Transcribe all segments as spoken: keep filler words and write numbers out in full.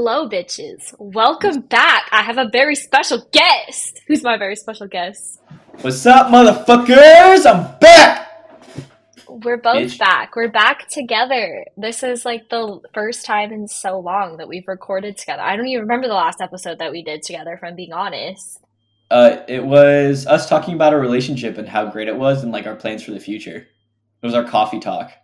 Hello, bitches. Welcome back. I have a very special guest. Who's my very special guest? What's up, motherfuckers? I'm back! We're both Bitch. back. We're back together. This is like the first time in so long that we've recorded together. I don't even remember the last episode that we did together, if I'm being honest. Uh, it was us talking about our relationship and how great it was and like our plans for the future. It was our coffee talk.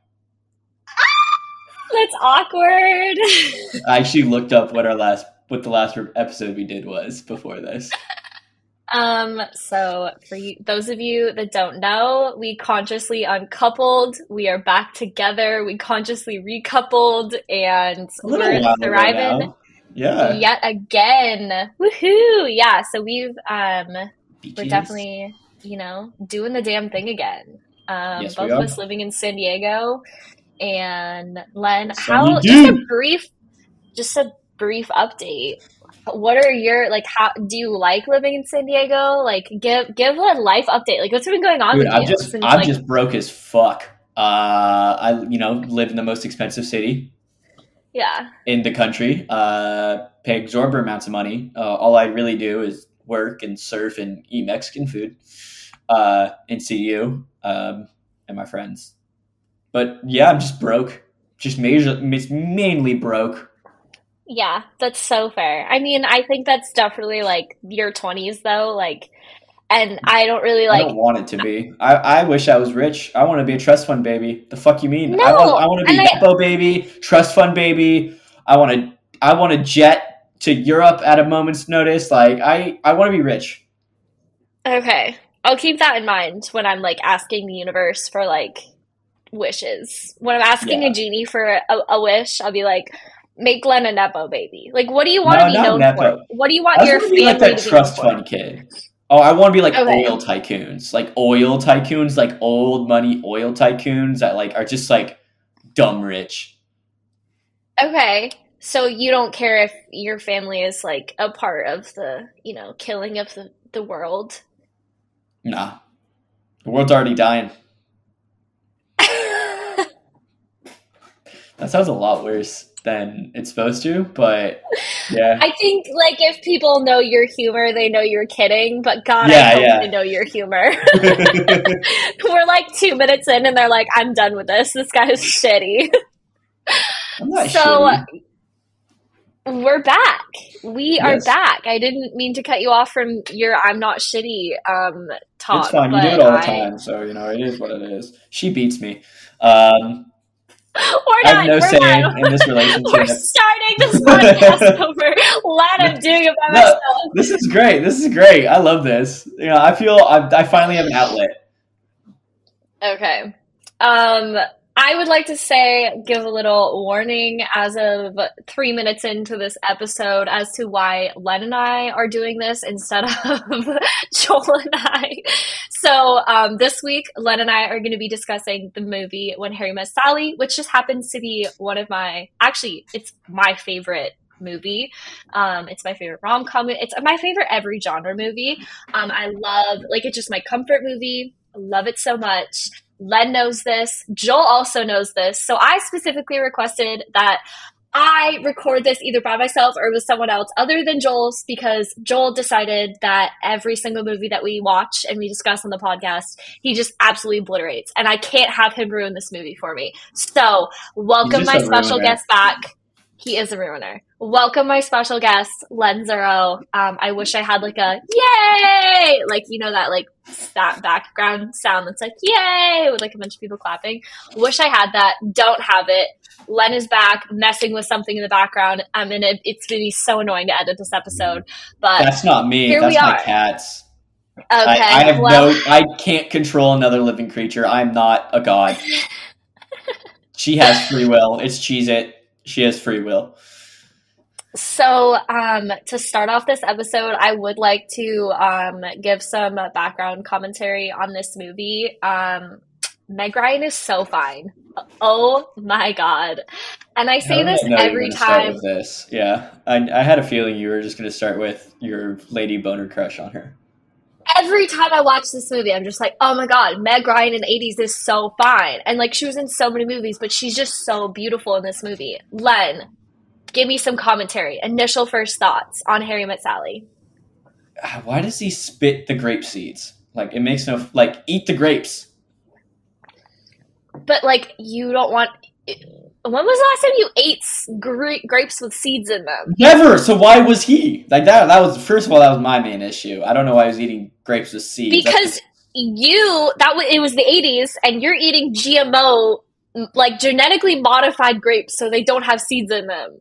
That's awkward. I actually looked up what our last, what the last episode we did was before this. Um, so for you, those of you that don't know, we consciously uncoupled. We are back together. We consciously recoupled, and A little we're while ago thriving now. Yeah. yet again. Woohoo! Yeah, so we've um we're Beaches. definitely, you know, doing the damn thing again. Um, Yes, we both of are. us living in San Diego. And Len, So how you just a do. brief just a brief update. What are your like how do you like living in San Diego? Like give give a life update. Like what's been going on Dude, with I'm you just, since I'm like just broke as fuck. Uh, I, you know, live in the most expensive city yeah. in the country. Uh, pay exorbitant amounts of money. Uh, all I really do is work and surf and eat Mexican food. Uh, and see you, um, and my friends. But yeah, I'm just broke. Just major, mainly broke. Yeah, that's so fair. I mean, I think that's definitely like your twenties though, like and I don't really I like don't want it to be. I, I wish I was rich. I want to be a trust fund baby. The fuck you mean? I want no, I want to and be I Nepo baby, trust fund baby. I want to I want to jet to Europe at a moment's notice. Like I I want to be rich. okay. I'll keep that in mind when I'm like asking the universe for like wishes. When I'm asking a Yeah. genie for a, a wish, I'll be like, make Glenn a Nepo baby. Like, what do you want to No, be not known for? Nepo. What do you I want just your want to be like family that to be known trust for? fund kid. Oh, I want to be like Okay. oil tycoons, like oil tycoons, like old money oil tycoons that like are just like dumb rich. Okay. So you don't care if your family is like a part of the, you know, killing of the, the world? Nah, the world's already dying. That sounds a lot worse than it's supposed to, but yeah. I think like if people know your humor, they know you're kidding, but God, I Yeah, hope yeah. they know your humor. We're like two minutes in and they're like, I'm done with this. This guy is shitty. I'm not So shitty. we're back. We are Yes. back. I didn't mean to cut you off from your I'm not shitty um It's talk, fine. You do it but all the I time, so you know, it is what it is. She beats me. Um, we're I have not no we're say not in this we're relationship. starting this podcast over. Glad I'm doing it by No, myself. this is great. This is great. I love this. You know, I feel I, I finally have an outlet. Okay. Um, I would like to say, give a little warning as of three minutes into this episode as to why Len and I are doing this instead of Joel and I. So, um, this week, Len and I are going to be discussing the movie When Harry Met Sally, which just happens to be one of my, actually, it's my favorite movie. Um, it's my favorite rom-com. It's my favorite every genre movie. Um, I love, like, it's just my comfort movie. I love it so much. Len knows this. Joel also knows this. So I specifically requested that I record this either by myself or with someone else other than Joel's because Joel decided that every single movie that we watch and we discuss on the podcast, he just absolutely obliterates. And I can't have him ruin this movie for me. So welcome He's my just a special ruiner. guest back. He is a ruiner. Welcome my special guest, Len Zero. Um, I wish I had like a yay, like you know that like that background sound that's like yay with like a bunch of people clapping. Wish I had that. Don't have it. Len is back, messing with something in the background. I mean, it, it's gonna be so annoying to edit this episode, but That's not me. here That's we my are. cats. Okay, I, I have well, no. I can't control another living creature. I'm not a god. She has free will. It's Cheez It. She has free will. so um, to start off this episode, I would like to um, give some background commentary on this movie. Um, Meg Ryan is so fine. Oh my God. And I I say don't this know you were every going to start time. with this. Yeah, I, I had a feeling you were just going to start with your lady boner crush on her. Every time I watch this movie, I'm just like, oh my God, Meg Ryan in eighties is so fine. And like, she was in so many movies, but she's just so beautiful in this movie. Len, Give me some commentary. Initial first thoughts on Harry Met Sally. Why does he spit the grape seeds? Like, it makes no, like, eat the grapes. But, like, you don't want, when was the last time you ate gra- grapes with seeds in them? Never! So why was he? Like, that, that was, first of all, that was my main issue. I don't know why he was eating grapes with seeds. Because That's, you, that w- it was the eighties, and you're eating G M O, like, genetically modified grapes, so they don't have seeds in them.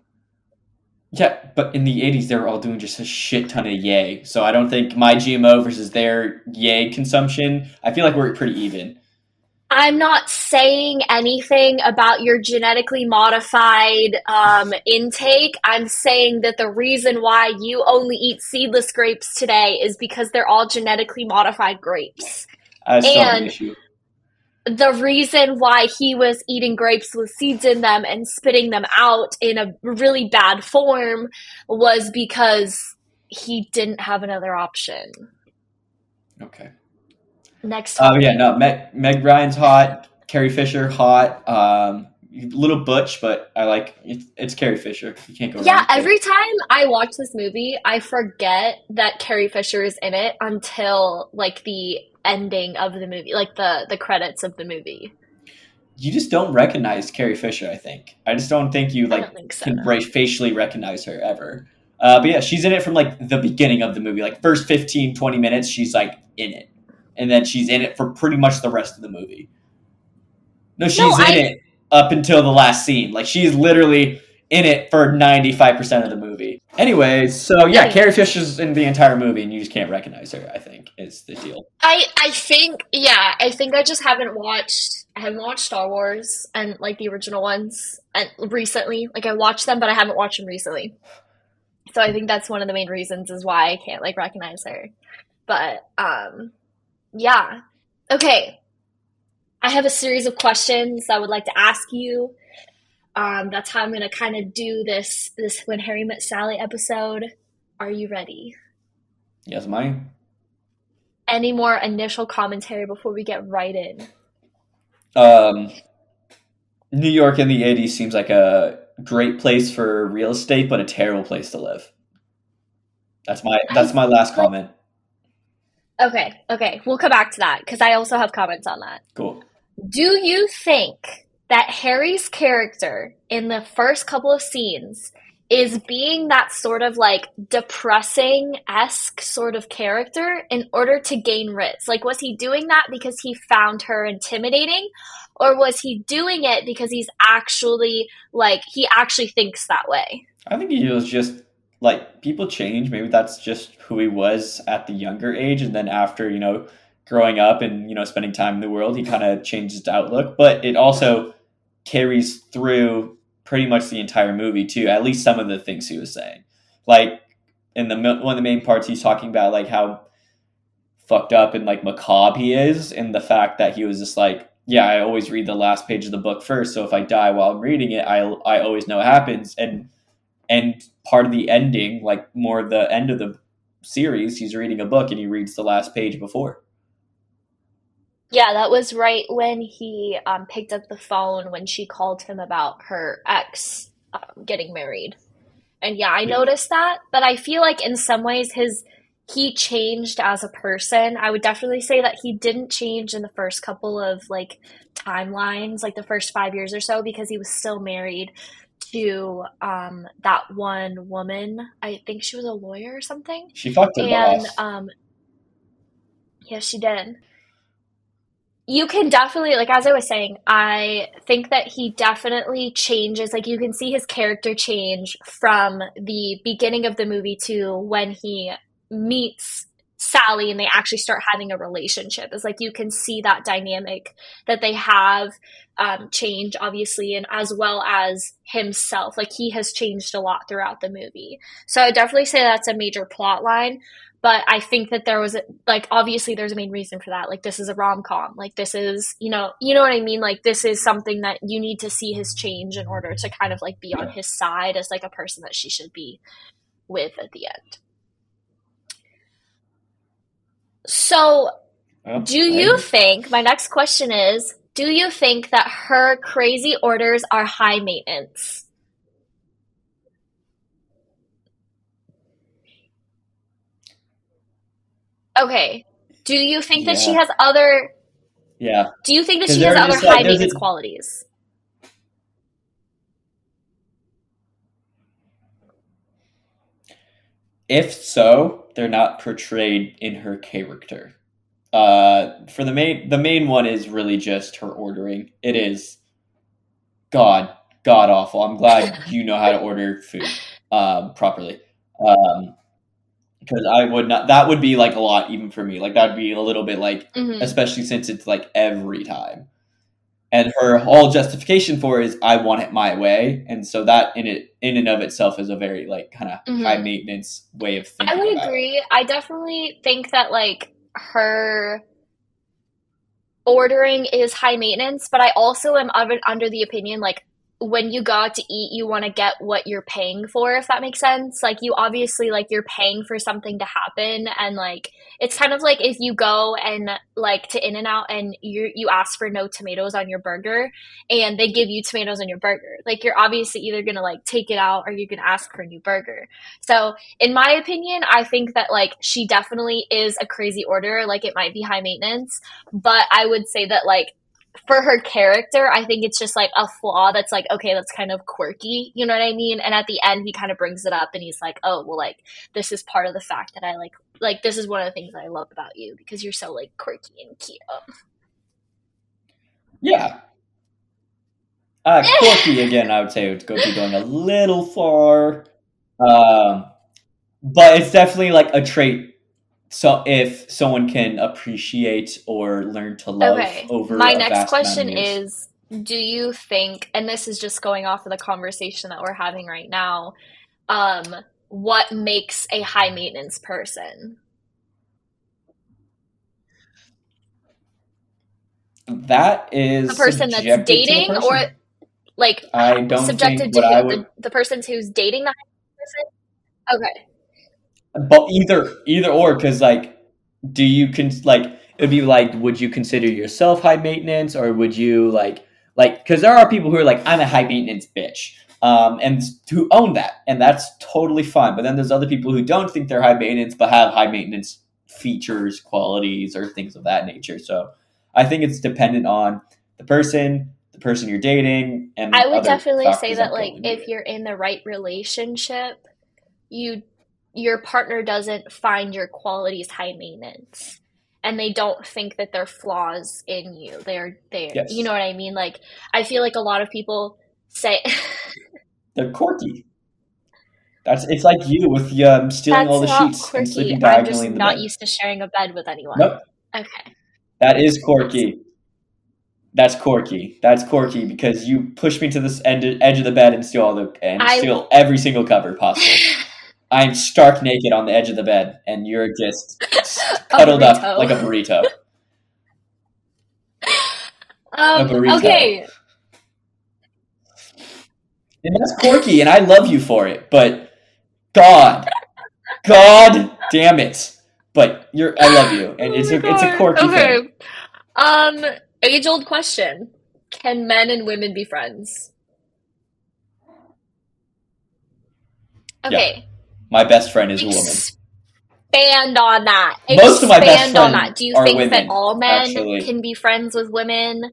yeah, but in the eighties, they were all doing just a shit ton of yay. So I don't think my G M O versus their yay consumption, I feel like we're pretty even. I'm not saying anything about your genetically modified um, intake. I'm saying that the reason why you only eat seedless grapes today is because they're all genetically modified grapes. That's still an And issue. the reason why he was eating grapes with seeds in them and spitting them out in a really bad form was because he didn't have another option. Okay. Next Oh, topic. yeah, no, Meg, Meg Ryan's hot. Carrie Fisher, hot. Um, a little butch, but I like, it's, it's Carrie Fisher. You can't go wrong Yeah, with it. every time I watch this movie, I forget that Carrie Fisher is in it until like the ending of the movie, like the the credits of the movie. You just don't recognize Carrie Fisher, I think. I just don't think you, I like, don't think so. can ra- facially recognize her ever. Uh, but yeah, she's in it from, like, the beginning of the movie. Like, first fifteen, twenty minutes, she's, like, in it. And then she's in it for pretty much the rest of the movie. No, she's No, in I it up until the last scene. Like, she's literally in it for ninety-five percent of the movie. Anyways, so yeah, Anyway. Carrie Fisher's in the entire movie, and you just can't recognize her, I think, is the deal. I I think yeah, I think I just haven't watched I haven't watched Star Wars and like the original ones and recently. Like I watched them, but I haven't watched them recently. So I think that's one of the main reasons is why I can't like recognize her. But um yeah. Okay. I have a series of questions I would like to ask you. Um, that's how I'm going to kind of do this this When Harry Met Sally episode. Are you ready? Yes, mine. Any more initial commentary before we get right in? Um, New York in the eighties seems like a great place for real estate, but a terrible place to live. That's my that's my last comment. Okay, okay. We'll come back to that because I also have comments on that. Cool. Do you think that Harry's character in the first couple of scenes is being that sort of like depressing-esque sort of character in order to gain Ritz? Like, was he doing that because he found her intimidating? Or was he doing it because he's actually, like, he actually thinks that way? I think he was just, like, people change. Maybe that's just who he was at the younger age. And then after, you know, growing up and, you know, spending time in the world, he kind of changed his outlook. But it also carries through pretty much the entire movie too, at least some of the things he was saying. Like in the one of the main parts, he's talking about like how fucked up and like macabre he is, and the fact that he was just like, yeah, I always read the last page of the book first, so if I die while I'm reading it, I I always know what happens. And and part of the ending, like more the end of the series, he's reading a book and he reads the last page before. Yeah, that was right when he um, picked up the phone when she called him about her ex um, getting married. And yeah, I Yeah. noticed that, but I feel like in some ways his he changed as a person. I would definitely say that he didn't change in the first couple of like timelines, like the first five years or so, because he was still married to um, that one woman. I think she was a lawyer or something. She fucked her And boss. um, yeah, she did. You can definitely, like, as I was saying, I think that he definitely changes. Like, you can see his character change from the beginning of the movie to when he meets Sally and they actually start having a relationship. It's like you can see that dynamic that they have um, change, obviously, and as well as himself. Like, he has changed a lot throughout the movie. So I would definitely say that's a major plot line. But I think that there was, like, obviously there's a main reason for that. Like, this is a rom-com. Like, this is, you know, you know what I mean? Like, this is something that you need to see his change in order to kind of, like, be on Yeah. his side as, like, a person that she should be with at the end. So, Well, do you think, my next question is, do you think that her crazy orders are high maintenance? Okay. Do you think that she Yeah, has other yeah. do you think that Because she has they're other just high like there's a maintenance qualities? if so, they're not portrayed in her character. Uh, for the main, the main one is really just her ordering. It is god god awful. I'm glad you know how to order food um, properly. Um, because I would not. That would be like a lot even for me. Like that would be a little bit like, Hmm. especially since it's like every time. And her whole justification for it is I want it my way, and so that in it in and of itself is a very like kind of high Hmm. maintenance way of I thinking would about it. agree. I definitely think that like her ordering is high maintenance, but I also am of- under the opinion like when you go out to eat, you want to get what you're paying for, if that makes sense. Like you obviously like you're paying for something to happen, and like it's kind of like if you go and like to In and Out and you you ask for no tomatoes on your burger and they give you tomatoes on your burger. Like you're obviously either going to like take it out or you're going to ask for a new burger. So, in my opinion, I think that like she definitely is a crazy order, like it might be high maintenance, but I would say that like for her character, I think it's just like a flaw that's like, okay, that's kind of quirky, you know what I mean? And at the end, he kind of brings it up and he's like, oh, well, like, this is part of the fact that I like, like, this is one of the things I love about you because you're so like quirky and cute. Yeah, uh, quirky again. I would say it would go be going a little far, um, but it's definitely like a trait. So if someone can appreciate or learn to love Okay, over my a next vast amount of question years. is, do you think, and this is just going off of the conversation that we're having right now, um, what makes a high maintenance person? That A is person that's subjective to the dating or person. like I don't think subjected to what I who? would, The the person who's dating the person? Okay. but either either or, because like, do you can like it'd be like, would you consider yourself high maintenance, or would you like like because there are people who are like, I'm a high maintenance bitch, um, and who own that, and that's totally fine. But then there's other people who don't think they're high maintenance, but have high maintenance features, qualities, or things of that nature. So I think it's dependent on the person, the person you're dating, I and would other definitely say factors that that go like into if it. you're in the right relationship, you your partner doesn't find your qualities high maintenance and they don't think that they're flaws in you. They're they you know Yes, what I mean? Like I feel like a lot of people say they're quirky. That's it's like you with um, stealing all that's the not sheets and quirky. sleeping I'm diagonally just in the not bed. used to sharing a bed with anyone. Nope, Okay. that is That's quirky. That's quirky. That's quirky because you push me to this end, edge of the bed and steal all the and I steal every single cover possible. I'm stark naked on the edge of the bed, and you're just a cuddled up like burrito. a burrito. A Um burrito. okay. And that's quirky, and I love you for it. But God, God damn it! But you're, I love you, and Oh it's my a, it's a god. quirky thing. Okay. Um, age old question. Can men and women be friends? Yeah, Okay. my best friend is a woman. Expand on that. Most of my best Expand on that. friends Do you are think that women, all men actually. can be friends with women?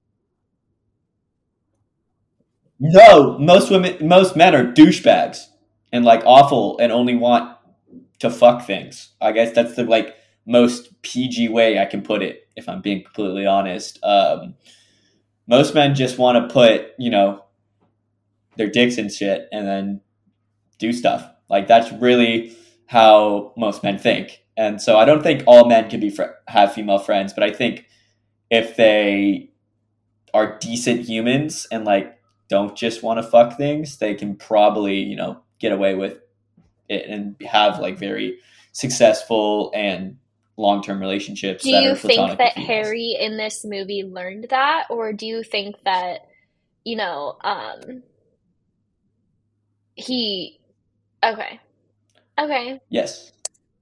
No, most women, most men are douchebags and like awful and only want to fuck things. I guess that's the like most P G way I can put it. If I'm being completely honest, um, most men just want to put you know their dicks in shit and then do stuff. Like that's really how most men think. And so I don't think all men can be fr- have female friends, but I think if they are decent humans and like don't just want to fuck things, they can probably, you know, get away with it and have like very successful and long term relationships Do that you are think platonic with that females. Harry in this movie learned that, or do you think that, you know, um, he, okay, okay. Yes.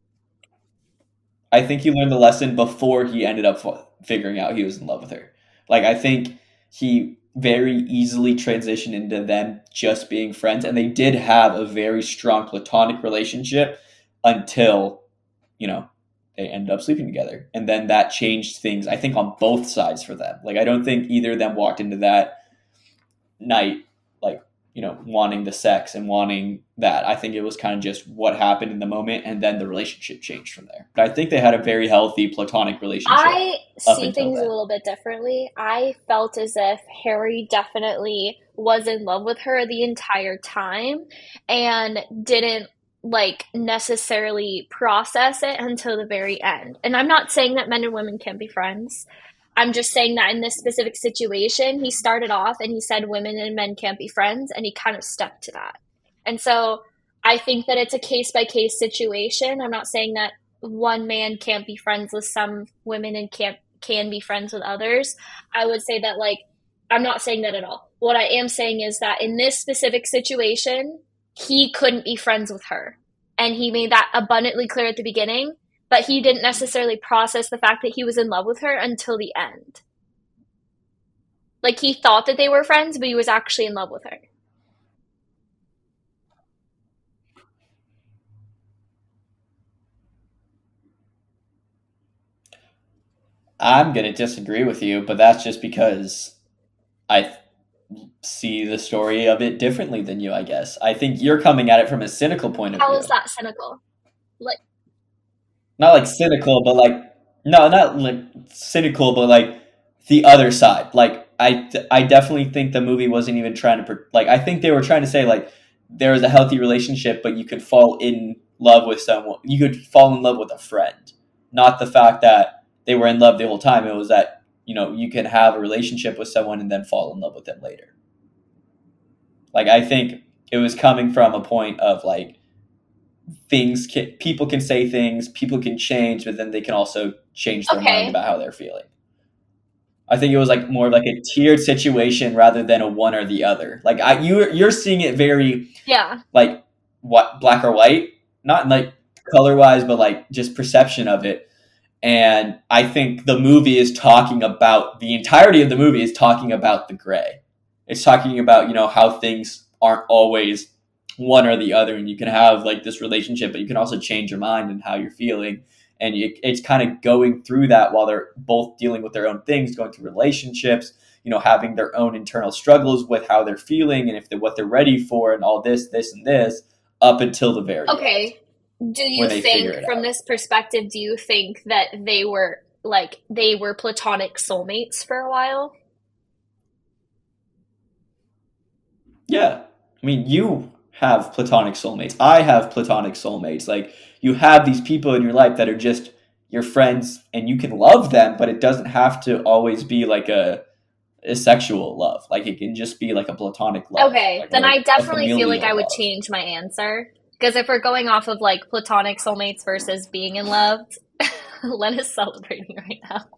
I think he learned the lesson before he ended up f- figuring out he was in love with her. Like I think he very easily transitioned into them just being friends, and they did have a very strong platonic relationship until you know they ended up sleeping together. And then that changed things, I think, on both sides for them. Like, I don't think either of them walked into that night, like, you know, wanting the sex and wanting that. I think it was kind of just what happened in the moment, and then the relationship changed from there. But I think they had a very healthy platonic relationship. I see things then. a little bit differently. I felt as if Harry definitely was in love with her the entire time and didn't like necessarily process it until the very end. And I'm not saying that men and women can't be friends. I'm just saying that in this specific situation, he started off and he said women and men can't be friends, and he kind of stuck to that. And so I think that it's a case-by-case situation. I'm not saying that one man can't be friends with some women and can't can be friends with others. I would say that, like, I'm not saying that at all. What I am saying is that in this specific situation, he couldn't be friends with her. And he made that abundantly clear at the beginning. But he didn't necessarily process the fact that he was in love with her until the end. Like, he thought that they were friends, but he was actually in love with her. I'm going to disagree with you, but that's just because I see the story of it differently than you, I guess. I think you're coming at it from a cynical point of How view. How is that cynical? Like, not like cynical, but like, no, not like cynical, but like the other side. Like, I, I definitely think the movie wasn't even trying to, like, I think they were trying to say, like, there was a healthy relationship, but you could fall in love with someone. You could fall in love with a friend. Not the fact that they were in love the whole time. It was that, you know, you can have a relationship with someone and then fall in love with them later. Like, I think it was coming from a point of, like, things can, people can say things, people can change, but then they can also change their Okay. mind about how they're feeling. I think it was like more of like a tiered situation rather than a one or the other. Like, I you you're seeing it very yeah, like what black or white, not like color wise, but like just perception of it. And I think the movie is talking about the entirety of the movie is talking about the gray. It's talking about, you know, how things aren't always one or the other, and you can have like this relationship, but you can also change your mind and how you're feeling. And you, it's kind of going through that while they're both dealing with their own things, going through relationships, you know, having their own internal struggles with how they're feeling and if they're what they're ready for and all this, this, and this up until the very okay. end. Do you think from out. this perspective, do you think that they were like they were platonic soulmates for a while? Yeah. I mean, you have platonic soulmates. I have platonic soulmates. Like, you have these people in your life that are just your friends and you can love them, but it doesn't have to always be like a, a sexual love. Like, it can just be like a platonic love. Okay, like then a, I definitely feel like I would love. change my answer. Because if we're going off of like platonic soulmates versus being in love, Len is celebrating right now.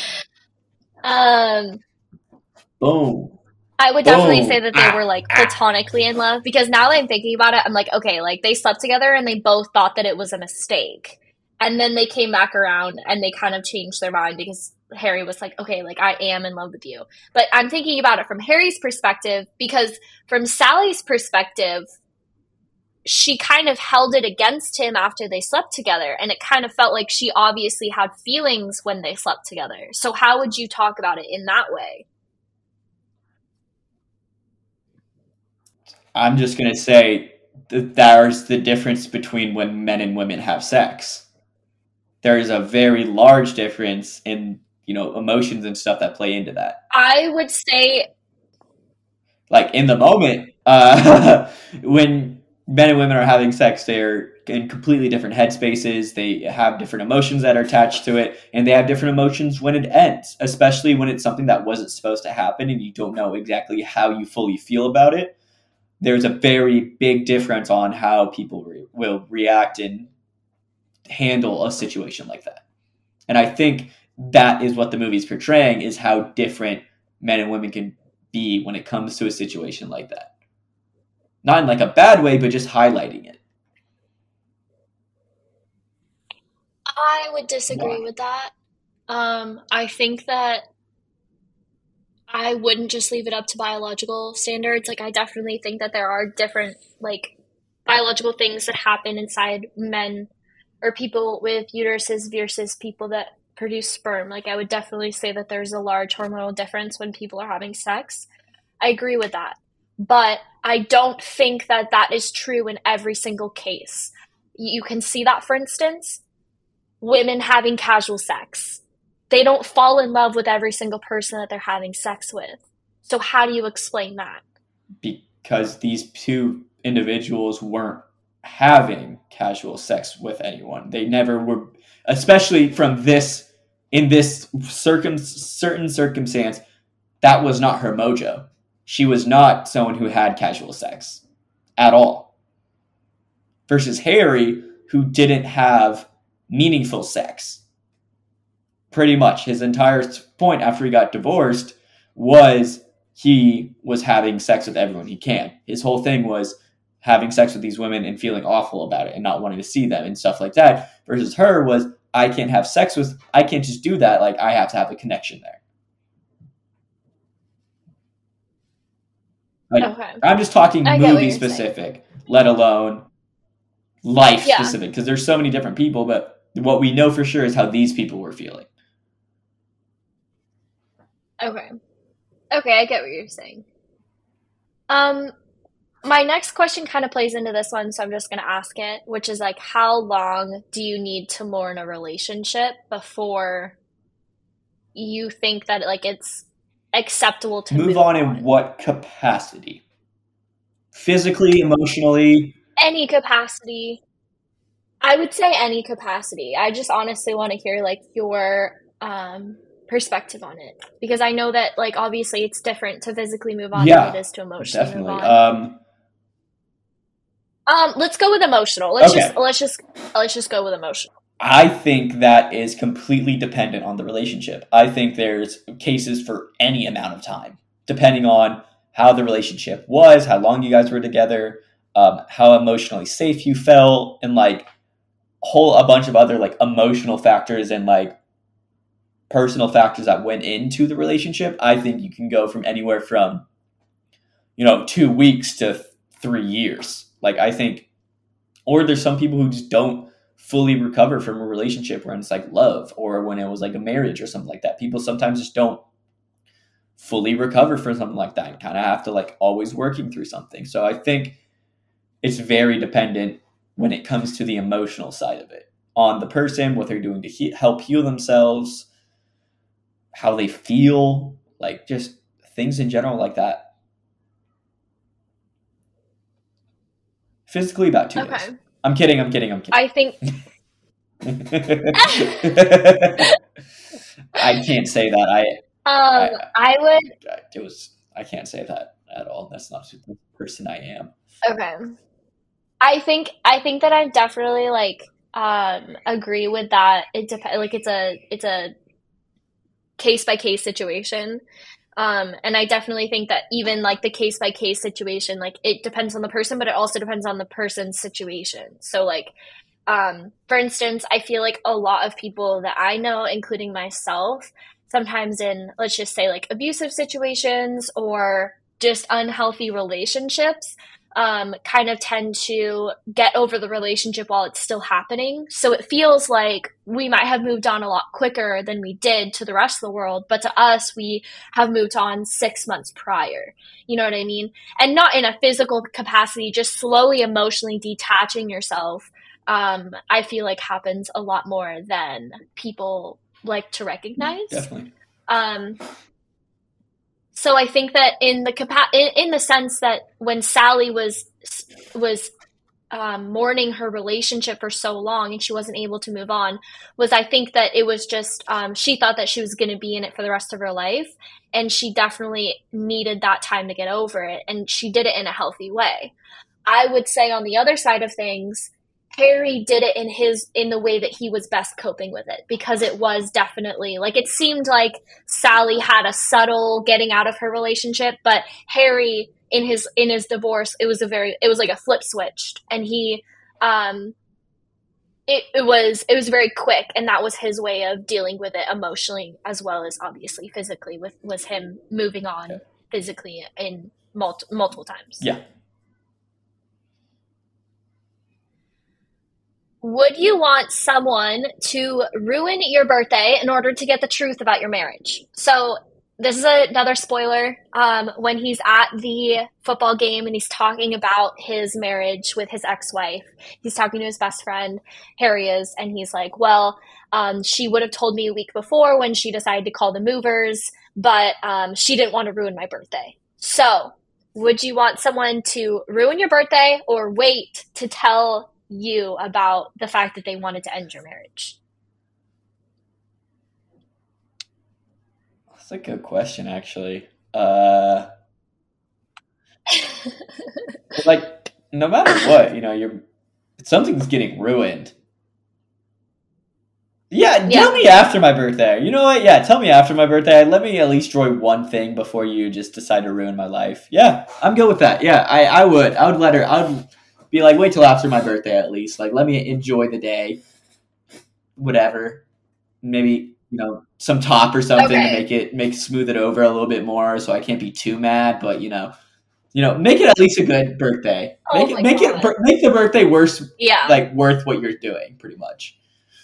um, Boom. I would definitely say that they were like platonically in love, because now that I'm thinking about it, I'm like, okay, like they slept together and they both thought that it was a mistake. And then they came back around and they kind of changed their mind because Harry was like, okay, like I am in love with you. But I'm thinking about it from Harry's perspective, because from Sally's perspective, she kind of held it against him after they slept together. And it kind of felt like she obviously had feelings when they slept together. So how would you talk about it in that way? I'm just going to say that there's the difference between when men and women have sex. There is a very large difference in, you know, emotions and stuff that play into that. I would say, like, in the moment, uh, when men and women are having sex, they're in completely different headspaces. They have different emotions that are attached to it, and they have different emotions when it ends, especially when it's something that wasn't supposed to happen and you don't know exactly how you fully feel about it. There's a very big difference on how people re- will react and handle a situation like that. And I think that is what the movie's portraying, is how different men and women can be when it comes to a situation like that. Not in like a bad way, but just highlighting it. I would disagree Why? with that. Um, I think that I wouldn't just leave it up to biological standards. Like, I definitely think that there are different, like, biological things that happen inside men or people with uteruses versus people that produce sperm. Like I would definitely say that there's a large hormonal difference when people are having sex. I agree with that. But I don't think that that is true in every single case. You can see that, for instance, women having casual sex. They don't fall in love with every single person that they're having sex with. So how do you explain that? Because these two individuals weren't having casual sex with anyone. They never were, especially from this, in this circum, certain circumstance, that was not her mojo. She was not someone who had casual sex at all. Versus Harry, who didn't have meaningful sex. Pretty much his entire point after he got divorced was he was having sex with everyone he can. His whole thing was having sex with these women and feeling awful about it and not wanting to see them and stuff like that. Versus her was, I can't have sex with, I can't just do that. Like, I have to have a connection there. Like, okay. I'm just talking movie specific, saying. Let alone life yeah. specific, because there's so many different people, but what we know for sure is how these people were feeling. Okay. Okay, I get what you're saying. Um, my next question kind of plays into this one, so I'm just going to ask it, which is like, how long do you need to mourn a relationship before you think that like it's acceptable to move, move on? on in what capacity? Physically, emotionally? Any capacity. I would say any capacity. I just honestly want to hear like your um perspective on it, because I know that like obviously it's different to physically move on yeah, than it is to emotionally definitely. move on. Um, um, let's go with emotional. Let's okay. just let's just let's just go with emotional. I think that is completely dependent on the relationship. I think there's cases for any amount of time, depending on how the relationship was, how long you guys were together, um, how emotionally safe you felt, and like a whole a bunch of other like emotional factors and like personal factors that went into the relationship. I think you can go from anywhere from, you know, two weeks to th- three years. Like I think, or there's some people who just don't fully recover from a relationship when it's like love or when it was like a marriage or something like that. People sometimes just don't fully recover from something like that and kind of have to like always working through something. So I think it's very dependent when it comes to the emotional side of it on the person, what they're doing to he- help heal themselves, how they feel, like just things in general like that. Physically, about two okay. days. I'm kidding, I'm kidding, I'm kidding. I think... I can't say that. I um, I, I would... It was... I can't say that at all. That's not the person I am. Okay. I think I think that I definitely, like, um, agree with that. It depends. Like, it's a... It's a case-by-case situation. Um, and I definitely think that even like the case-by-case situation, like it depends on the person, but it also depends on the person's situation. So like, um, for instance, I feel like a lot of people that I know, including myself, sometimes in, let's just say like abusive situations or just unhealthy relationships, um, kind of tend to get over the relationship while it's still happening. So it feels like we might have moved on a lot quicker than we did to the rest of the world, but to us, we have moved on six months prior. You know what I mean? And not in a physical capacity, just slowly emotionally detaching yourself, um, I feel like happens a lot more than people like to recognize. Definitely. Um, So I think that in the capa- in, in the sense that when Sally was was um, mourning her relationship for so long and she wasn't able to move on, was I think that it was just um, she thought that she was going to be in it for the rest of her life, and she definitely needed that time to get over it, and she did it in a healthy way. I would say on the other side of things, Harry did it in his in the way that he was best coping with it, because it was definitely like it seemed like Sally had a subtle getting out of her relationship, but Harry in his in his divorce, it was a very it was like a flip switched, and he um it, it was it was very quick, and that was his way of dealing with it emotionally as well as obviously physically, with was him moving on yeah. physically in multi, multiple times. Yeah. Would you want someone to ruin your birthday in order to get the truth about your marriage? So, this is another spoiler. Um, when he's at the football game and he's talking about his marriage with his ex wife, he's talking to his best friend, Harry is, and he's like, well, um, she would have told me a week before when she decided to call the movers, but um, she didn't want to ruin my birthday. So, would you want someone to ruin your birthday or wait to tell you about the fact that they wanted to end your marriage? That's a good question, actually. Uh, like, no matter what, you know, you're something's getting ruined. Yeah, Yeah. tell me after my birthday. You know what? Yeah, tell me after my birthday. Let me at least enjoy one thing before you just decide to ruin my life. Yeah, I'm good with that. Yeah, I, I would. I would let her. I would be like, wait till after my birthday at least. Like, let me enjoy the day. Whatever. Maybe, you know, some top or something Okay. to make it make smooth it over a little bit more, so I can't be too mad. But you know, you know, make it at least a good birthday. Oh Make my it make God. it bir- make the birthday worse, Yeah. like worth what you're doing, pretty much.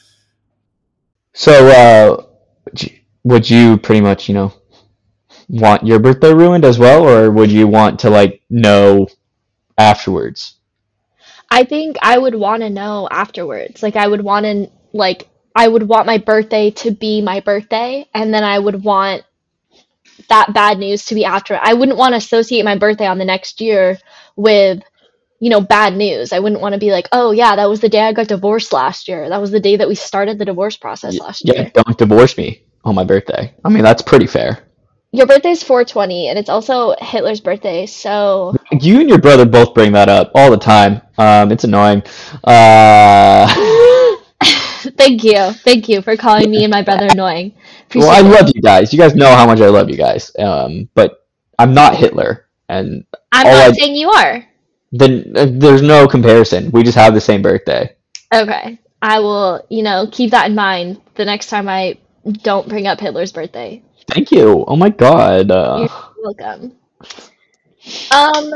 So, uh, would you, would you pretty much, you know, want your birthday ruined as well, or would you want to like know afterwards? I think I would want to know afterwards. Like I would want to like I would want my birthday to be my birthday and then I would want that bad news to be after. I wouldn't want to associate my birthday on the next year with, you know, bad news. I wouldn't want to be like, "Oh yeah, that was the day I got divorced last year. That was the day that we started the divorce process Y- last Yeah, year." don't divorce me on my birthday. I mean, that's pretty fair. Your birthday's four twenty and it's also Hitler's birthday. So, You and your brother both bring that up all the time. Um, it's annoying. Uh, thank you. Thank you for calling me and my brother annoying. well, I Appreciate it. love you guys. You guys know how much I love you guys. Um, but I'm not Hitler, and I'm all I not saying you are. then uh, there's no comparison. We just have the same birthday. Okay. I will, you know, keep that in mind the next time I don't bring up Hitler's birthday. Thank you. Oh my God. Uh, You're welcome. Um,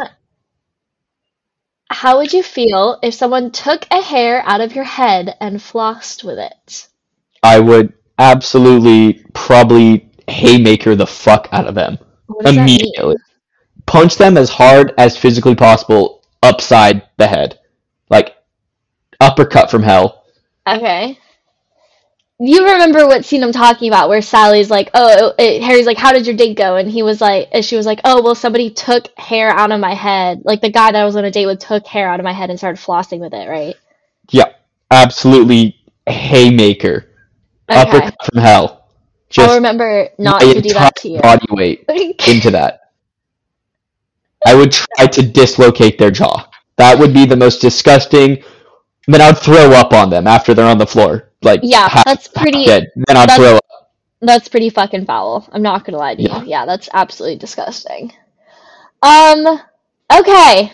how would you feel if someone took a hair out of your head and flossed with it? I would absolutely probably haymaker the fuck out of them What does that immediately. mean? Punch them as hard as physically possible upside the head. Like uppercut from hell. Okay. You remember what scene I'm talking about where Sally's like, oh, it, Harry's like, how did your date go? And he was like, and she was like, oh, well, somebody took hair out of my head. Like the guy that I was on a date with took hair out of my head and started flossing with it, right? Yeah, absolutely haymaker. Okay. Uppercut from hell. I'll Just remember not my to do entire that to you. body weight into that. I would try to dislocate their jaw. That would be the most disgusting. Then I'd throw up on them after they're on the floor, like Yeah, half, that's half pretty, dead. Then I'd that's, throw up. that's pretty fucking foul. I'm not gonna lie to you. Yeah. Yeah, that's absolutely disgusting. Um, okay.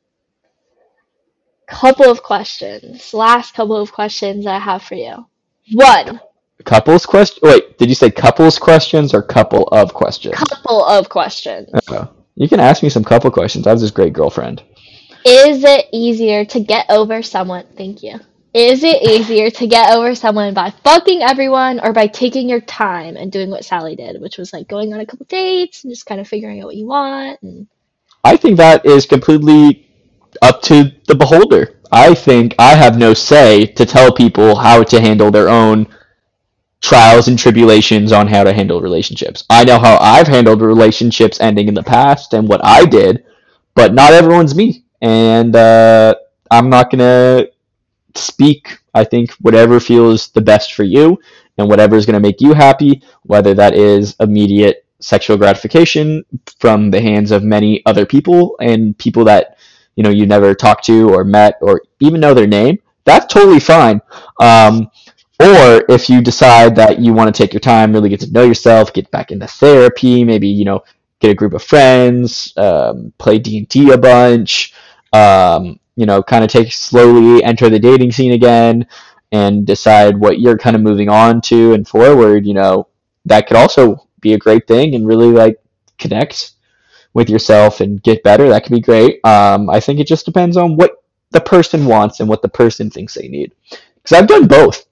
Couple of questions. Last couple of questions I have for you. One, Couples question? Wait, did you say couples questions or couple of questions? couple of questions. Oh, you can ask me some couple questions. I have this great girlfriend. Is it easier to get over someone? Thank you. Is it easier to get over someone by fucking everyone or by taking your time and doing what Sally did, which was like going on a couple dates and just kind of figuring out what you want? And... I think that is completely up to the beholder. I think I have no say to tell people how to handle their own trials and tribulations on how to handle relationships. I know how I've handled relationships ending in the past and what I did, but not everyone's me. And uh, I'm not going to speak. I think whatever feels the best for you and whatever is going to make you happy, whether that is immediate sexual gratification from the hands of many other people and people that you know you never talked to or met or even know their name, that's totally fine. Um, or if you decide that you want to take your time, really get to know yourself, get back into therapy, maybe you know get a group of friends, um, play D and D a bunch, um, you know, kind of take slowly, enter the dating scene again, and decide what you're kind of moving on to and forward. You know, that could also be a great thing and really like connect with yourself and get better. That could be great. Um, I think it just depends on what the person wants and what the person thinks they need. Because I've done both.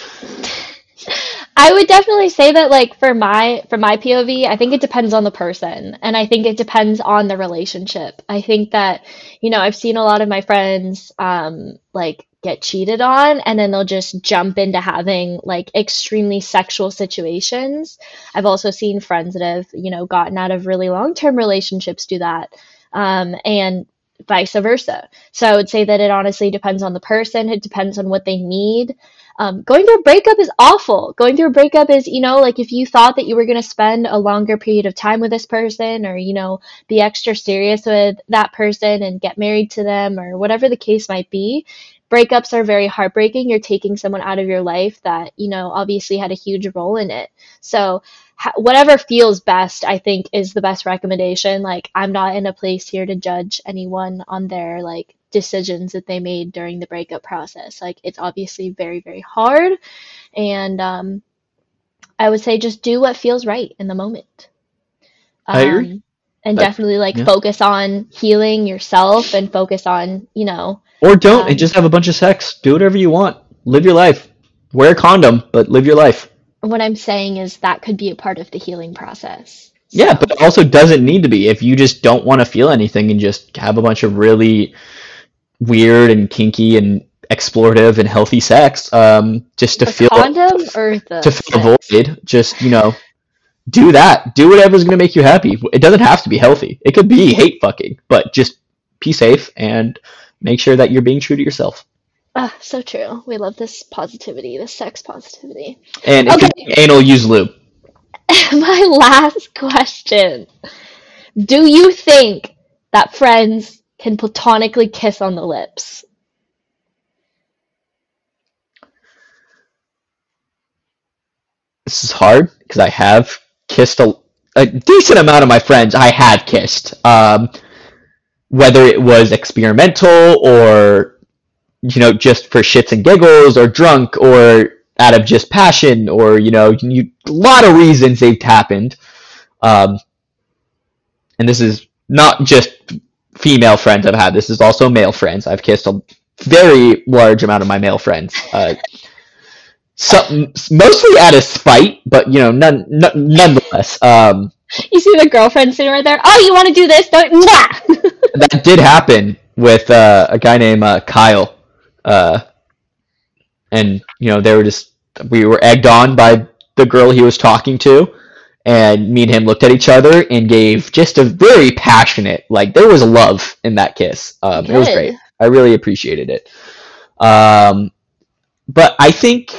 I would definitely say that like for my for my P O V, I think it depends on the person and I think it depends on the relationship. I think that, you know, I've seen a lot of my friends um like get cheated on and then they'll just jump into having like extremely sexual situations. I've also seen friends that have, you know, gotten out of really long-term relationships do that. Um and vice versa. So I would say that it honestly depends on the person. It depends on what they need. Um, going through a breakup is awful. Going through a breakup is, you know, like if you thought that you were going to spend a longer period of time with this person or, you know, be extra serious with that person and get married to them or whatever the case might be, breakups are very heartbreaking. You're taking someone out of your life that, you know, obviously had a huge role in it. So ha- whatever feels best, I think is the best recommendation. Like I'm not in a place here to judge anyone on their like decisions that they made during the breakup process. Like it's obviously very, very hard. And um, I would say just do what feels right in the moment. I agree. Um, and That, definitely like yeah. focus on healing yourself and focus on, you know, Or don't and um, just have a bunch of sex. Do whatever you want. Live your life. Wear a condom, but live your life. what I'm saying is that could be a part of the healing process. Yeah, So, but it also doesn't need to be. If you just don't want to feel anything and just have a bunch of really weird and kinky and explorative and healthy sex, um, just to the feel condom or the to fill a sex? void, just, you know, do that. Do whatever's gonna make you happy. It doesn't have to be healthy. It could be hate fucking, but just be safe and make sure that you're being true to yourself. Ah, so true. We love this positivity, this sex positivity. And if Okay, you're doing anal, use lube. my last question. Do you think that friends can platonically kiss on the lips? This is hard because I have kissed a, a decent amount of my friends. I have kissed, um, whether it was experimental or, you know, just for shits and giggles or drunk or out of just passion or, you know, you, a lot of reasons they've happened. Um, and this is not just female friends I've had. This is also male friends. I've kissed a very large amount of my male friends. Uh, some, mostly out of spite, but you know, none, none nonetheless, um, You see the girlfriend sitting right there. Oh, you want to do this? Don't. Nah! that did happen with uh, a guy named uh, Kyle, uh, and you know, they were just we were egged on by the girl he was talking to, and me and him looked at each other and gave just a very passionate, like there was love in that kiss. Um, it was great. Good. I really appreciated it. Um, but I think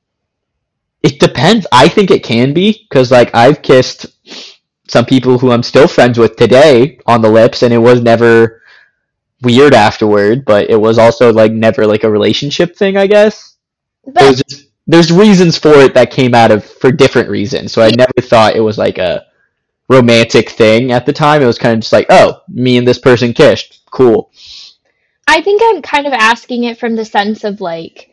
it depends. I think it can be because like I've kissed some people who I'm still friends with today on the lips, and it was never weird afterward. But it was also like never like a relationship thing, I guess. It But was just there's reasons for it that came out of for different reasons. So I yeah, never thought it was like a romantic thing at the time. It was kind of just like, oh, me and this person kissed. Cool. I think I'm kind of asking it from the sense of like,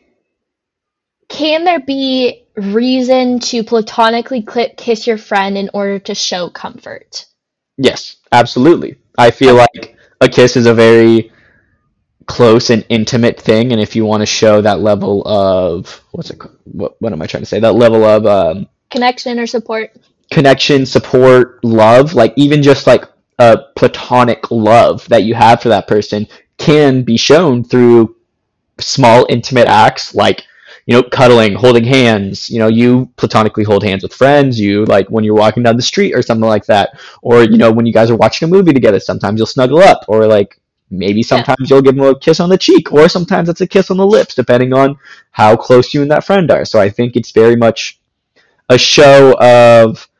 can there be reason to platonically cli kiss your friend in order to show comfort? Yes, absolutely. I feel Okay. like a kiss is a very close and intimate thing, and if you want to show that level of what's it? ca- What, what am I trying to say? That level of um, Connection or support? connection, support, love, like even just like a platonic love that you have for that person can be shown through small intimate acts like you know cuddling, holding hands. You know, you platonically hold hands with friends, you like when you're walking down the street or something like that, or you know when you guys are watching a movie together, sometimes you'll snuggle up, or like maybe Yeah. sometimes you'll give them a kiss on the cheek, or sometimes it's a kiss on the lips depending on how close you and that friend are. So I think it's very much a show of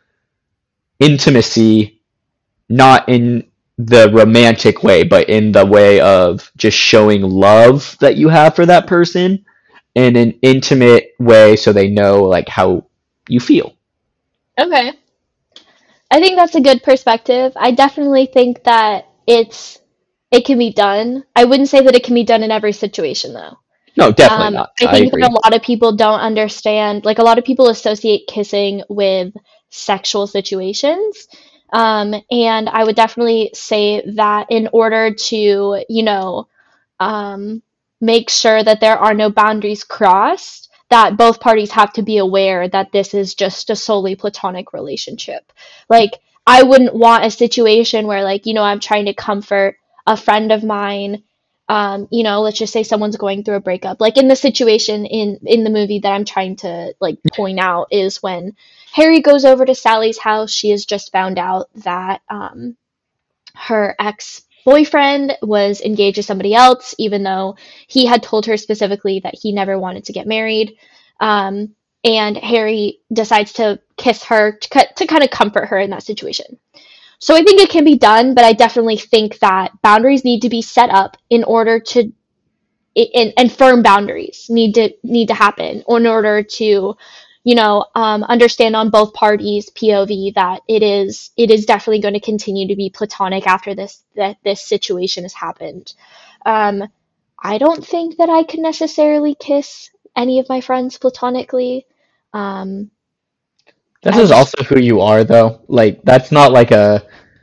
intimacy, not in the romantic way, but in the way of just showing love that you have for that person in an intimate way so they know like how you feel. Okay. I think that's a good perspective. I definitely think that it's it can be done. I wouldn't say that it can be done in every situation though. No, definitely Um, not. I I think that a agree. lot of people don't understand, like a lot of people associate kissing with sexual situations. Um, and I would definitely say that in order to, you know, um, make sure that there are no boundaries crossed, that both parties have to be aware that this is just a solely platonic relationship. Like, I wouldn't want a situation where, like, you know, I'm trying to comfort a friend of mine. Um, you know, let's just say someone's going through a breakup. Like in the situation in in the movie that I'm trying to like point out is when Harry goes over to Sally's house. She has just found out that um, her ex boyfriend was engaged to somebody else, even though he had told her specifically that he never wanted to get married. Um, and Harry decides to kiss her to, to kind of comfort her in that situation. So I think it can be done, but I definitely think that boundaries need to be set up in order to, and, and firm boundaries need to need to happen in order to, you know, um, understand on both parties' P O V that it is it is definitely going to continue to be platonic after this that this situation has happened. Um, I don't think that I can necessarily kiss any of my friends platonically. Um, This I is just also who you are, though. Like, that's not like a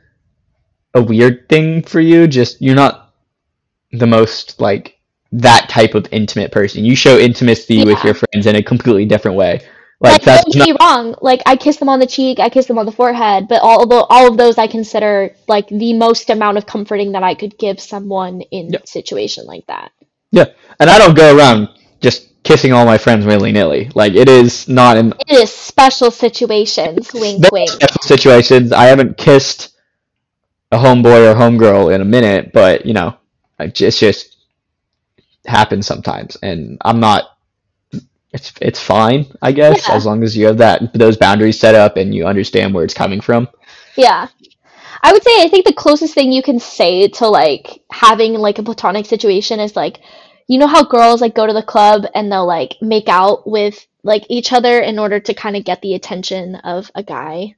a weird thing for you. Just you're not the most like that type of intimate person. You show intimacy with yeah. your friends in a completely different way. Like Like, that's don't get not me wrong. Like, I kiss them on the cheek, I kiss them on the forehead, but all of the, all of those I consider like the most amount of comforting that I could give someone in yeah, a situation like that. yeah. And I don't go around just kissing all my friends willy nilly. Like it is not in It is special situations. Wink, there are wink. special situations. I haven't kissed a homeboy or homegirl in a minute, but you know, I just, it's just happens sometimes, and I'm not. It's it's fine, I guess, Yeah, as long as you have that those boundaries set up and you understand where it's coming from. yeah. I would say I think the closest thing you can say to like having like a platonic situation is like, you know how girls like go to the club and they'll like make out with like each other in order to kind of get the attention of a guy.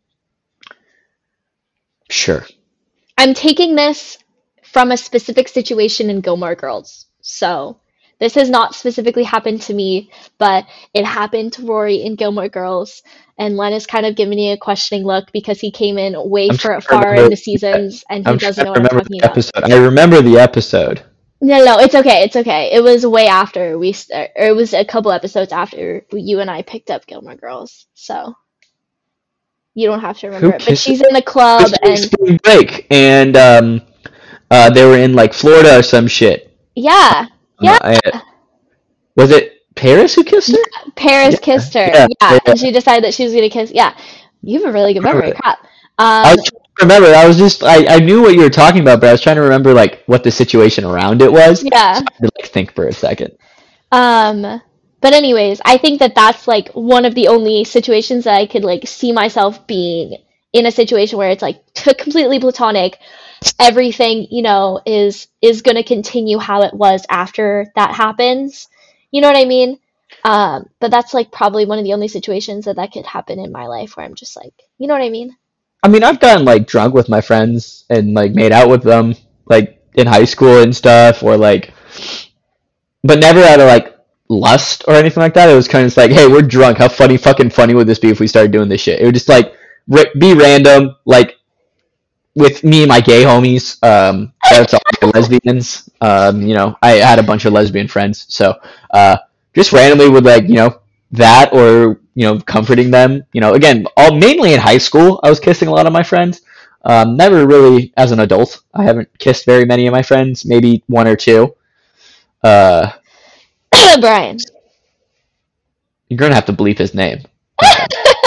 Sure. I'm taking this from a specific situation in Gilmore Girls. So this has not specifically happened to me, but it happened to Rory in Gilmore Girls. And Len is kind of giving me a questioning look because he came in way I'm trying far, to far in remember. the seasons and he I'm doesn't trying know to what I'm remember talking the about. episode. I remember the episode. No, no, it's okay. It's okay. It was way after we start, or it was a couple episodes after you and I picked up Gilmore Girls. So you don't have to remember Who it. But kisses? she's in the It club was during and spring break, and um, uh, they were in like Florida or some shit. yeah, Um, yeah. I, was it Paris who kissed her? Yeah, Paris Yeah, kissed her. yeah, Yeah, yeah. and she decided that she was gonna kiss. Yeah, you have a really good I remember memory. it. Crap. I Um, was trying to remember. I was just I, I knew what you were talking about, but I was trying to remember like what the situation around it was. So yeah. I had to like think for a second. Um, but anyways, I think that that's like one of the only situations that I could like see myself being in a situation where it's like t completely platonic. Everything, you know, is is gonna continue how it was after that happens. You know what I mean? Um, but that's like probably one of the only situations that that could happen in my life where I'm just like, you know what I mean? I mean, I've gotten like drunk with my friends and like made out with them like in high school and stuff, or like, but never out of like lust or anything like that. It was kind of just like, hey, we're drunk. How funny, fucking funny would this be if we started doing this shit? It would just like r be random, like with me and my gay homies. Um, that's all my lesbians. Um, you know, I had a bunch of lesbian friends, so uh, just randomly would like you know that or you know comforting them. You know, again, all mainly in high school, I was kissing a lot of my friends. Um, never really as an adult. I haven't kissed very many of my friends, maybe one or two. Uh, Brian. you're gonna have to bleep his name. Okay.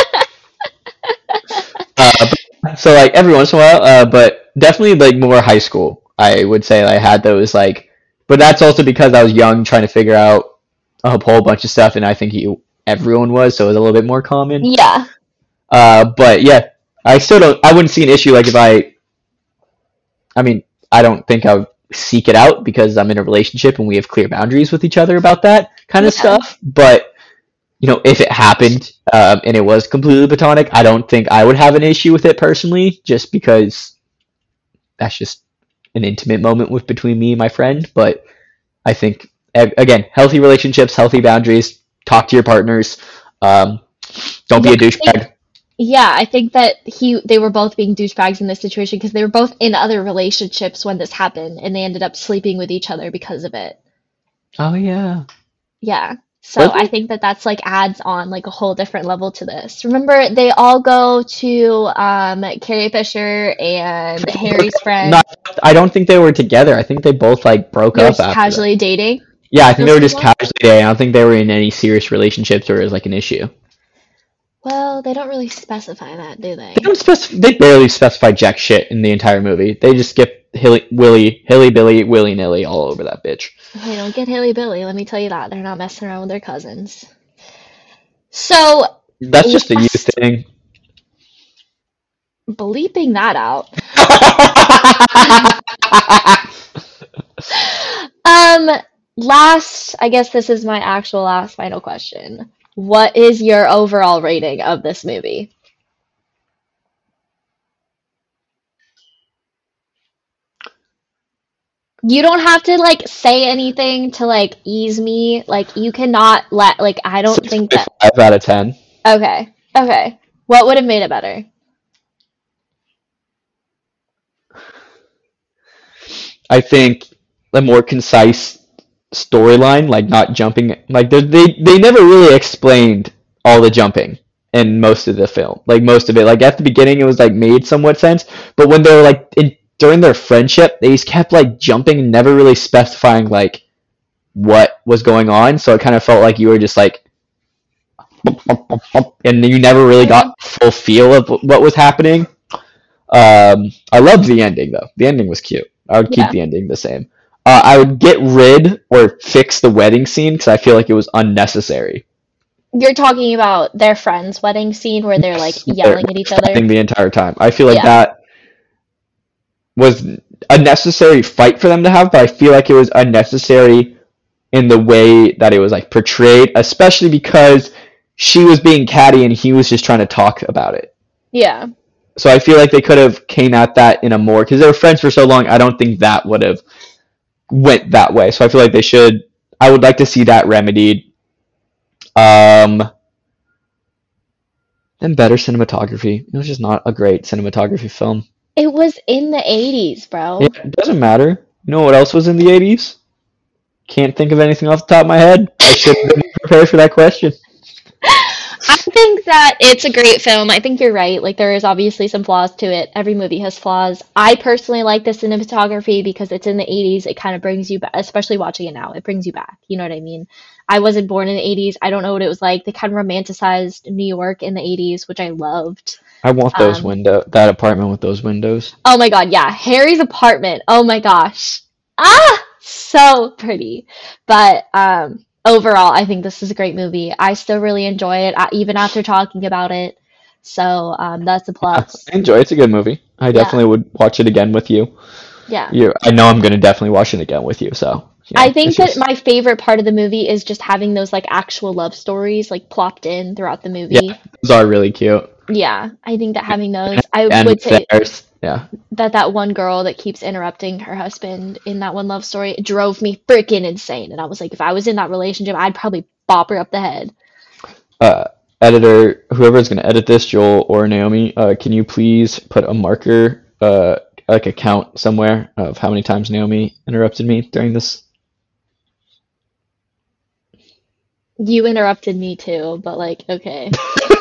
Uh, but, so like every once in a while, uh, but definitely like more high school. I would say I had those like, but that's also because I was young, trying to figure out a whole bunch of stuff, and I think you everyone was, so it was a little bit more common. Yeah. Uh, but yeah, I still don't. I wouldn't see an issue like if I. I mean, I don't think I would seek it out because I'm in a relationship and we have clear boundaries with each other about that kind of Yeah. stuff. But you know, if it happened um, and it was completely platonic, I don't think I would have an issue with it personally, just because that's just an intimate moment with between me and my friend. But I think a- again, healthy relationships, healthy boundaries. Talk to your partners. Um, don't be Yeah, a I think douchebag. Yeah, I think that he they were both being douchebags in this situation because they were both in other relationships when this happened and they ended up sleeping with each other because of it. Oh yeah. Yeah. So Was I it? think that that's like adds on like a whole different level to this. Remember, they all go to um Carrie Fisher and Harry's No, friend. I don't think they were together. I think they both like broke They were up just after that. casually dating, Yeah, I think they those were two just ones. casually dating. I don't think they were in any serious relationships or it was like an issue. Well, they don't really specify that, do They they? don't spec- they barely specify jack shit in the entire movie. They just skip Hilly Willy Hilly Billy Willy Nilly all over that bitch. They don't get Haley Billy, let me tell you that. They're not messing around with their cousins. So, That's just a you last thing. bleeping that out. Um, last, I guess this is my actual last final question. What is your overall rating of this movie? You don't have to like say anything to like ease me. Like you cannot let like I don't think that. six point five out of ten. Okay. Okay. What would have made it better? I think a more concise storyline, like not jumping, like they they they never really explained all the jumping in most of the film, like most of it. Like at the beginning, it was like made somewhat sense, but when they were like in during their friendship, they just kept like jumping and never really specifying like what was going on. So it kind of felt like you were just like, and you never really got Okay. a full feel of what was happening. Um, I loved the ending though. The ending was cute. I would keep Yeah. the ending the same. Uh, I would get rid or fix the wedding scene because I feel like it was unnecessary. You're talking about their friend's wedding scene where they're like Yes, they're yelling at each other. fighting the entire time. I feel like Yeah. that was a necessary fight for them to have, but I feel like it was unnecessary in the way that it was like portrayed, especially because she was being catty and he was just trying to talk about it. Yeah. So I feel like they could have came at that in a more because they were friends for so long. I don't think that would have went that way. So I feel like they should. I would like to see that remedied. Um, then better cinematography. It was just not a great cinematography film. It was in the eighties, bro. Yeah, it doesn't matter. You know what else was in the eighties? Can't think of anything off the top of my head. I should have been prepared for that question. I think that it's a great film. I think you're right. Like there is obviously some flaws to it. Every movie has flaws. I personally like the cinematography because it's in the eighties. It kind of brings you back, especially watching it now. It brings you back. You know what I mean? I wasn't born in the eighties. I don't know what it was like. They kind of romanticized New York in the eighties, which I loved. I want those Um, window that apartment with those windows. oh my God, yeah. Harry's apartment. Oh my gosh. Ah, so pretty. But um, overall, I think this is a great movie. I still really enjoy it, uh, even after talking about it. So um, that's a I plus. enjoy it. It's a good movie. I Yeah, definitely would watch it again with you. yeah. You, I know I'm gonna definitely watch it again with you. So you I know, think it's that just my favorite part of the movie is just having those like actual love stories like plopped in throughout the yeah, movie. those are really cute. Yeah, I think that having those, I And would with say theirs, yeah. that that one girl that keeps interrupting her husband in that one love story drove me freaking insane. And I was like, if I was in that relationship, I'd probably bop her up the head. Uh, editor, whoever's gonna edit this, Joel or Naomi, uh, can you please put a marker, uh, like a count somewhere of how many times Naomi interrupted me during this? You interrupted me too, but like, okay.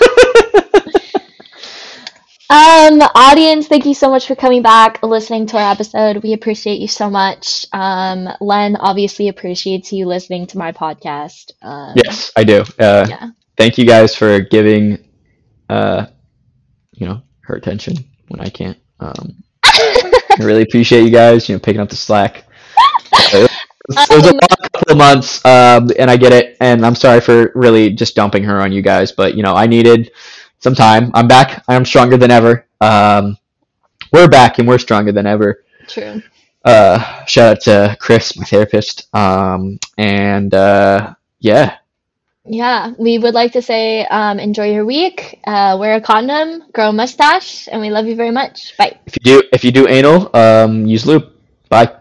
Um, audience, thank you so much for coming back, listening to our episode. We appreciate you so much. Um, Len obviously appreciates you listening to my podcast. Um, Yes, I do. Uh, yeah. thank you guys for giving, uh, you know, her attention when I can't. Um, I really appreciate you guys, you know, picking up the slack. It was, it was a Um, long couple of months, um, and I get it, and I'm sorry for really just dumping her on you guys, but you know, I needed some time. I'm back. I'm stronger than ever. Um, we're back, and we're stronger than ever. true. Uh, shout out to Chris, my therapist. Um, and uh, yeah, Yeah, we would like to say, um, enjoy your week, uh, wear a condom, grow a mustache, and we love you very much. Bye. if you do if you do anal, um, use lube. Bye.